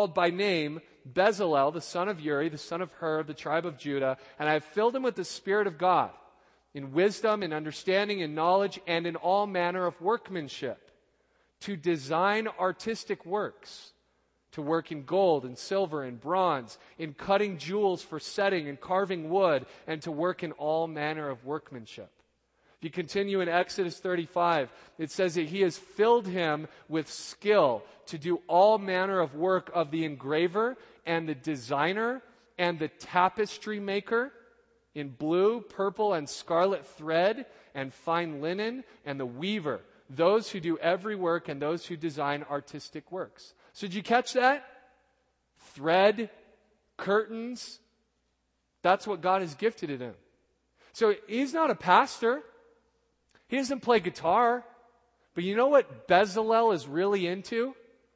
Bezalel, the son of Uri, the son of Hur, the tribe of Judah, and I have filled him with the Spirit of God, in wisdom, in understanding, in knowledge, and in all manner of workmanship, to design artistic works, to work in gold and silver and bronze, in cutting jewels for setting and carving wood, and to work in all manner of workmanship." If you continue in Exodus 35, it says that he has filled him with skill to do all manner of work of the engraver and the designer and the tapestry maker in blue, purple, and scarlet thread and fine linen, and the weaver, those who do every work and those who design artistic works. So did you catch that? Thread, curtains. That's what God has gifted him. So he's not a pastor. He doesn't play guitar. But you know what Bezalel is really into?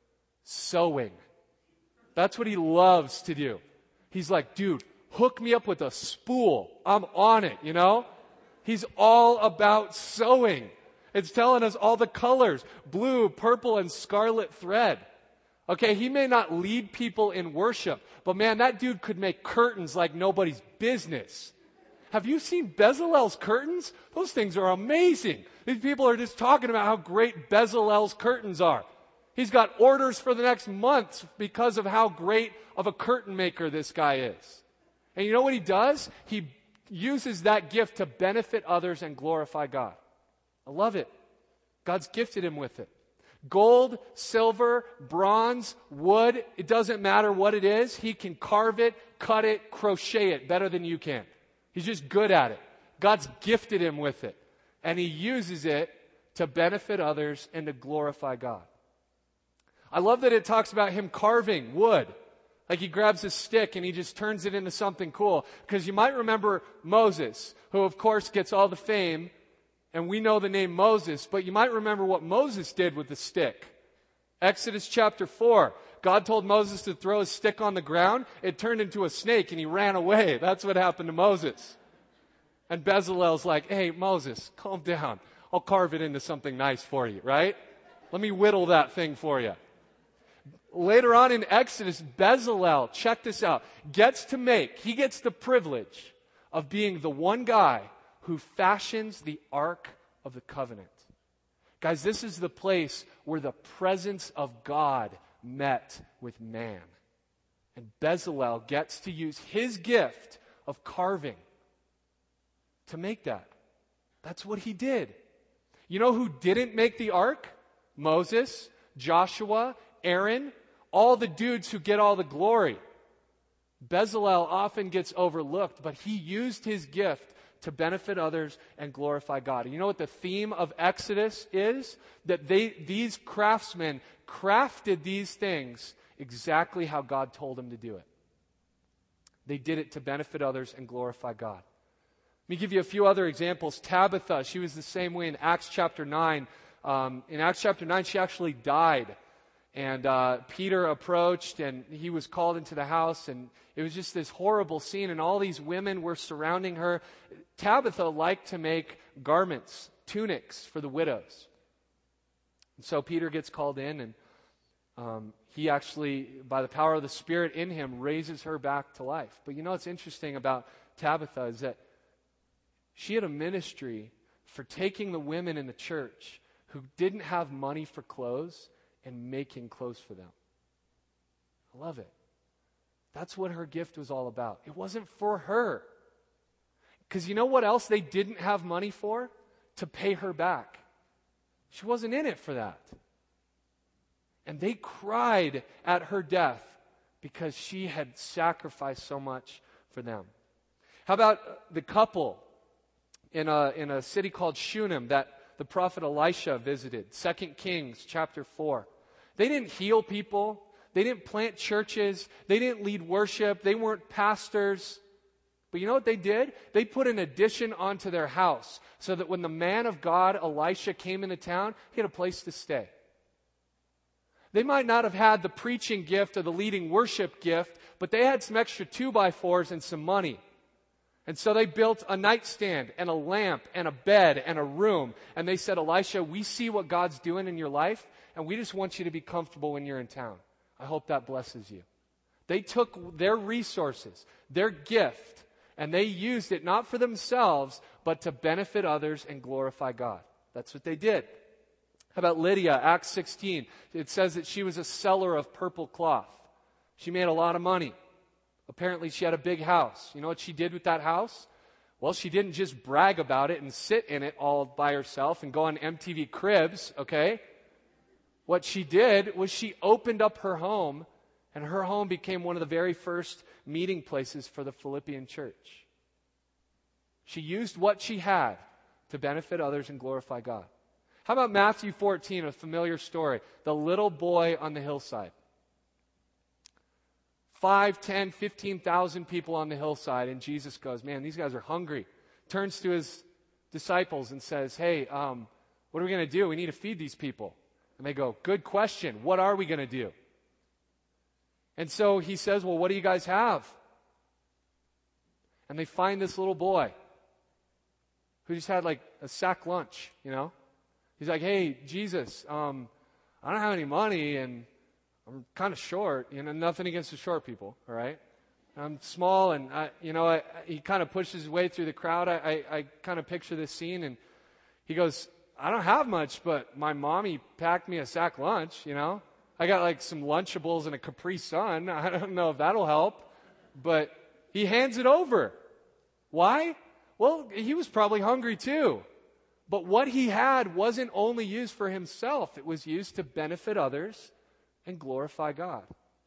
Sewing. That's what he loves to do. He's like, dude, hook me up with a spool. I'm on it, you know? He's all about sewing. It's telling us all the colors, blue, purple, and scarlet thread. Okay, he may not lead people in worship, but man, that dude could make curtains like nobody's business. Have you seen Bezalel's curtains? Those things are amazing. These people are just talking about how great Bezalel's curtains are. He's got orders for the next month because of how great of a curtain maker this guy is. And you know what he does? He uses that gift to benefit others and glorify God. I love it. God's gifted him with it. Gold, silver, bronze, wood, it doesn't matter what it is. He can carve it, cut it, crochet it better than you can. He's just good at it. God's gifted him with it. And he uses it to benefit others and to glorify God. I love that it talks about him carving wood. Like he grabs a stick and he just turns it into something cool. Because you might remember Moses, who of course gets all the fame. And we know the name Moses, but you might remember what Moses did with the stick. Exodus chapter 4. God told Moses to throw his stick on the ground. It turned into a snake and he ran away. That's what happened to Moses. And Bezalel's like, hey, Moses, calm down. I'll carve it into something nice for you, right? Let me whittle that thing for you. Later on in Exodus, Bezalel, check this out, he gets the privilege of being the one guy who fashions the Ark of the Covenant. Guys, this is the place where the presence of God met with man. And Bezalel gets to use his gift of carving to make that. That's what he did. You know who didn't make the Ark? Moses, Joshua, Aaron, all the dudes who get all the glory. Bezalel often gets overlooked, but he used his gift to benefit others and glorify God. And you know what the theme of Exodus is? That these craftsmen crafted these things exactly how God told them to do it. They did it to benefit others and glorify God. Let me give you a few other examples. Tabitha, she was the same way in Acts chapter 9. In Acts chapter 9, she actually died. And Peter approached, and he was called into the house, and it was just this horrible scene, and all these women were surrounding her. Tabitha liked to make garments, tunics for the widows. And so Peter gets called in, and he actually, by the power of the Spirit in him, raises her back to life. But you know what's interesting about Tabitha is that she had a ministry for taking the women in the church who didn't have money for clothes and making clothes for them. I love it. That's what her gift was all about. It wasn't for her. Because you know what else they didn't have money for? To pay her back. She wasn't in it for that. And they cried at her death because she had sacrificed so much for them. How about the couple in a city called Shunem that the prophet Elisha visited? 2 Kings chapter 4. They didn't heal people. They didn't plant churches. They didn't lead worship. They weren't pastors. But you know what they did? They put an addition onto their house so that when the man of God, Elisha, came into town, he had a place to stay. They might not have had the preaching gift or the leading worship gift, but they had some extra 2x4s and some money. And so they built a nightstand and a lamp and a bed and a room. And they said, Elisha, we see what God's doing in your life, and we just want you to be comfortable when you're in town. I hope that blesses you. They took their resources, their gift, and they used it not for themselves, but to benefit others and glorify God. That's what they did. How about Lydia, Acts 16? It says that she was a seller of purple cloth. She made a lot of money. Apparently she had a big house. You know what she did with that house? Well, she didn't just brag about it and sit in it all by herself and go on MTV Cribs, okay? What she did was she opened up her home, and her home became one of the very first meeting places for the Philippian church. She used what she had to benefit others and glorify God. How about Matthew 14, a familiar story? The little boy on the hillside. 5, 10, 15,000 people on the hillside, and Jesus goes, man, these guys are hungry. Turns to his disciples and says, hey, what are we going to do? We need to feed these people. And they go, good question. What are we going to do? And so he says, well, what do you guys have? And they find this little boy who just had like a sack lunch, you know. He's like, hey, Jesus, I don't have any money and I'm kind of short. You know, nothing against the short people, all right? I'm small and, he kind of pushes his way through the crowd. I kind of picture this scene and he goes, I don't have much, but my mommy packed me a sack lunch, you know. I got like some Lunchables and a Capri Sun. I don't know if that'll help, but he hands it over. Why? Well, he was probably hungry too. But what he had wasn't only used for himself. It was used to benefit others and glorify God.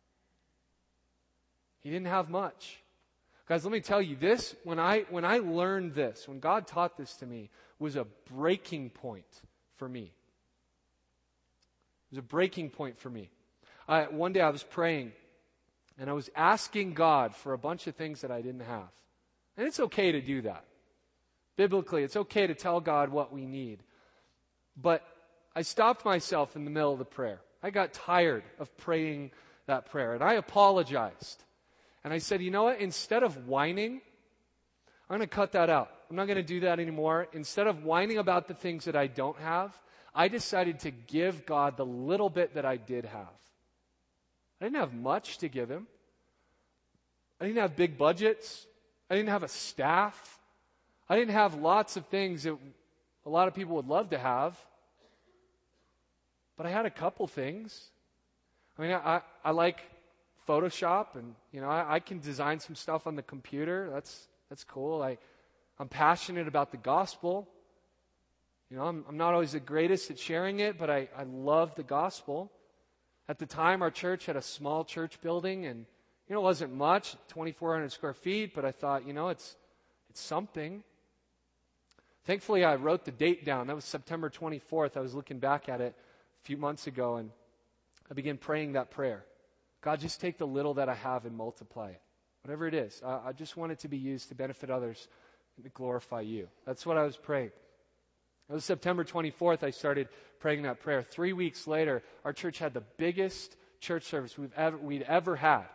He didn't have much. Guys, let me tell you this, when I learned this, when God taught this to me, was a breaking point for me. It was a breaking point for me. One day I was praying, and I was asking God for a bunch of things that I didn't have. And it's okay to do that. Biblically, it's okay to tell God what we need. But I stopped myself in the middle of the prayer. I got tired of praying that prayer, and I apologized. And I said, you know what? Instead of whining, I'm going to cut that out. I'm not going to do that anymore. Instead of whining about the things that I don't have, I decided to give God the little bit that I did have. I didn't have much to give him. I didn't have big budgets. I didn't have a staff. I didn't have lots of things that a lot of people would love to have. But I had a couple things. I mean, I like Photoshop, and I can design some stuff on the computer. That's cool. I'm passionate about the gospel. I'm not always the greatest at sharing it, but I love the gospel. At the time, our church had a small church building, and it wasn't much, 2,400 square feet, but I thought, it's something. Thankfully, I wrote the date down. That was September 24th. I was looking back at it a few months ago, and I began praying that prayer. God, just take the little that I have and multiply it. Whatever it is. I just want it to be used to benefit others and to glorify you. That's what I was praying. It was September 24th I started praying that prayer. 3 weeks later, our church had the biggest church service we'd ever had.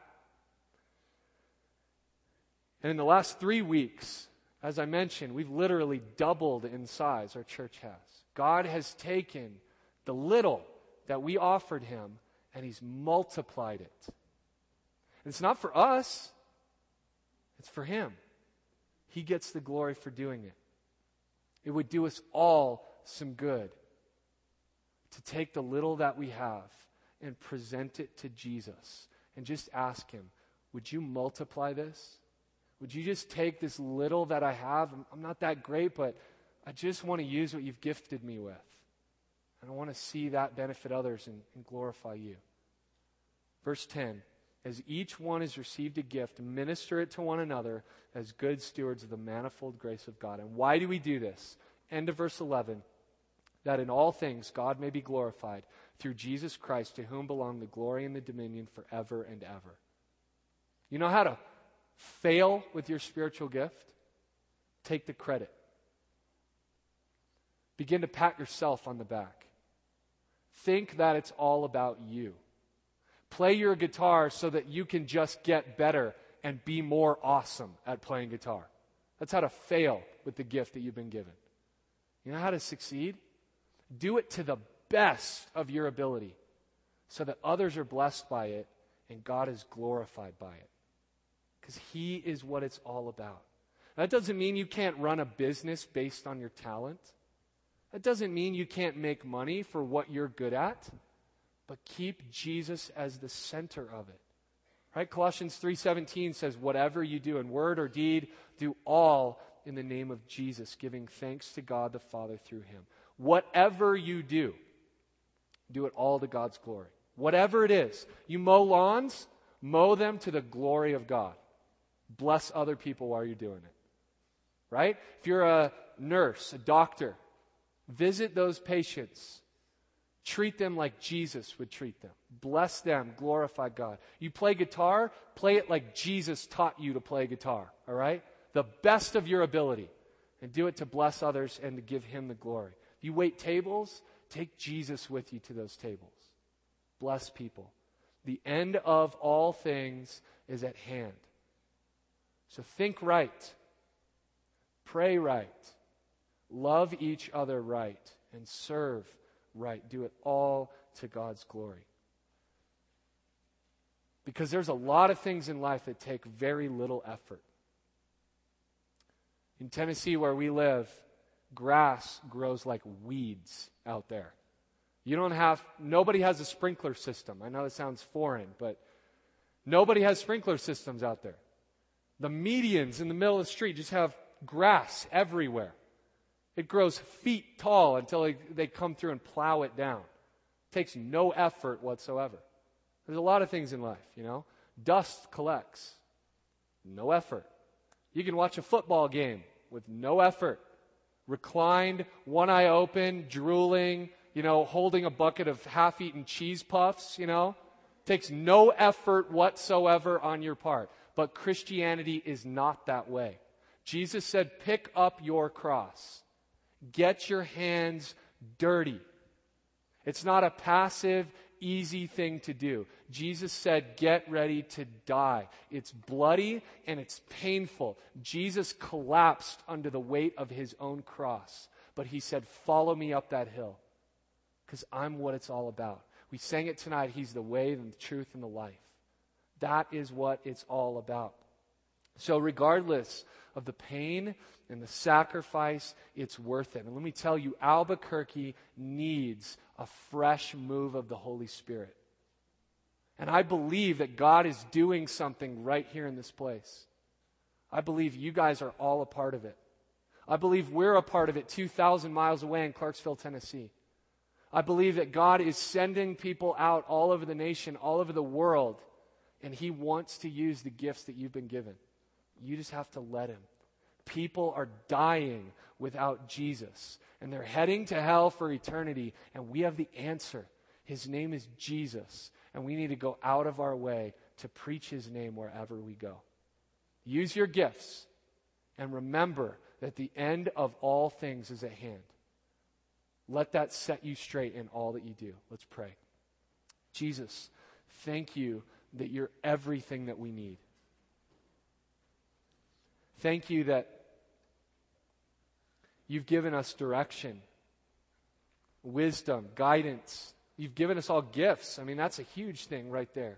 And in the last 3 weeks, as I mentioned, we've literally doubled in size, our church has. God has taken the little that we offered him, and he's multiplied it. And it's not for us. It's for him. He gets the glory for doing it. It would do us all some good to take the little that we have and present it to Jesus and just ask him, would you multiply this? Would you just take this little that I have? I'm not that great, but I just want to use what you've gifted me with. And I want to see that benefit others and glorify you. Verse 10, As each one has received a gift, minister it to one another as good stewards of the manifold grace of God. And why do we do this? End of verse 11. That in all things God may be glorified through Jesus Christ, to whom belong the glory and the dominion forever and ever. You know how to fail with your spiritual gift? Take the credit. Begin to pat yourself on the back. Think that it's all about you. Play your guitar so that you can just get better and be more awesome at playing guitar. That's how to fail with the gift that you've been given. You know how to succeed? Do it to the best of your ability so that others are blessed by it and God is glorified by it. Because He is what it's all about. That doesn't mean you can't run a business based on your talent. That doesn't mean you can't make money for what you're good at. But keep Jesus as the center of it. Right? Colossians 3:17 says, whatever you do in word or deed, do all in the name of Jesus, giving thanks to God the Father through Him. Whatever you do it all to God's glory. Whatever it is. You mow lawns, mow them to the glory of God. Bless other people while you're doing it. Right? If you're a nurse, a doctor, visit those patients. Treat them like Jesus would treat them. Bless them. Glorify God. You play guitar, play it like Jesus taught you to play guitar. All right? The best of your ability. And do it to bless others and to give Him the glory. If you wait tables, take Jesus with you to those tables. Bless people. The end of all things is at hand. So think right. Pray right. Love each other right. And serve right. Do it all to God's glory. Because there's a lot of things in life that take very little effort. In Tennessee, where we live, grass grows like weeds out there. Nobody has a sprinkler system. I know it sounds foreign, but nobody has sprinkler systems out there. The medians in the middle of the street just have grass everywhere. It grows feet tall until they come through and plow it down. It takes no effort whatsoever. There's a lot of things in life, you know. Dust collects. No effort. You can watch a football game with no effort. Reclined, one eye open, drooling, holding a bucket of half-eaten cheese puffs, Takes no effort whatsoever on your part. But Christianity is not that way. Jesus said, pick up your cross. Get your hands dirty. It's not a passive, easy thing to do. Jesus said, get ready to die. It's bloody and it's painful. Jesus collapsed under the weight of His own cross. But He said, follow me up that hill. Because I'm what it's all about. We sang it tonight, He's the way and the truth and the life. That is what it's all about. So regardless of the pain and the sacrifice, it's worth it. And let me tell you, Albuquerque needs a fresh move of the Holy Spirit. And I believe that God is doing something right here in this place. I believe you guys are all a part of it. I believe we're a part of it 2,000 miles away in Clarksville, Tennessee. I believe that God is sending people out all over the nation, all over the world, and He wants to use the gifts that you've been given. You just have to let Him. People are dying without Jesus, and they're heading to hell for eternity, and we have the answer. His name is Jesus, and we need to go out of our way to preach His name wherever we go. Use your gifts, and remember that the end of all things is at hand. Let that set you straight in all that you do. Let's pray. Jesus, thank you that you're everything that we need. Thank you that you've given us direction, wisdom, guidance. You've given us all gifts. I mean, that's a huge thing right there.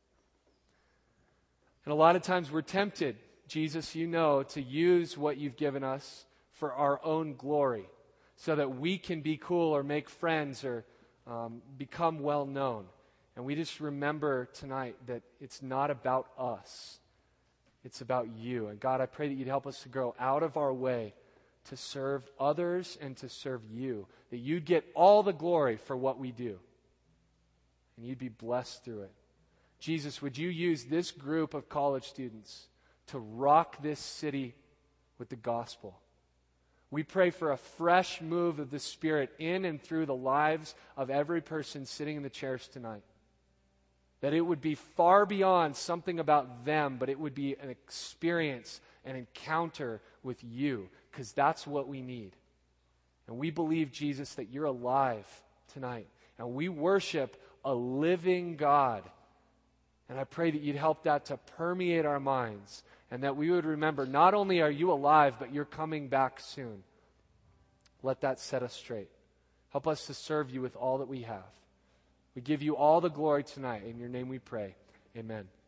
And a lot of times we're tempted, Jesus, to use what you've given us for our own glory so that we can be cool or make friends or become well known. And we just remember tonight that it's not about us. It's about you. And God, I pray that you'd help us to grow out of our way to serve others and to serve you. That you'd get all the glory for what we do. And you'd be blessed through it. Jesus, would you use this group of college students to rock this city with the gospel? We pray for a fresh move of the Spirit in and through the lives of every person sitting in the chairs tonight. That it would be far beyond something about them, but it would be an experience, an encounter with you, because that's what we need. And we believe, Jesus, that you're alive tonight. And we worship a living God. And I pray that you'd help that to permeate our minds, and that we would remember, not only are you alive, but you're coming back soon. Let that set us straight. Help us to serve you with all that we have. We give you all the glory tonight. In your name we pray. Amen.